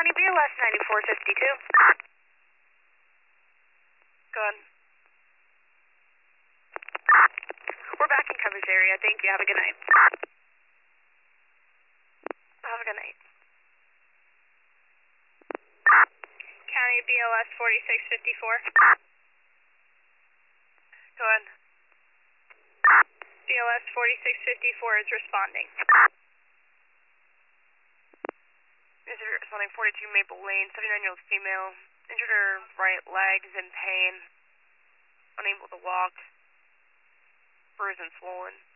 County BLS 9452. Go ahead. We're back in coverage area. Thank you. Have a good night. Have a good night. County BLS 4654. Go ahead. BLS 4654 is responding. Is responding 42 Maple Lane, 79-year-old female, injured her right leg, is in pain, unable to walk, bruised and swollen.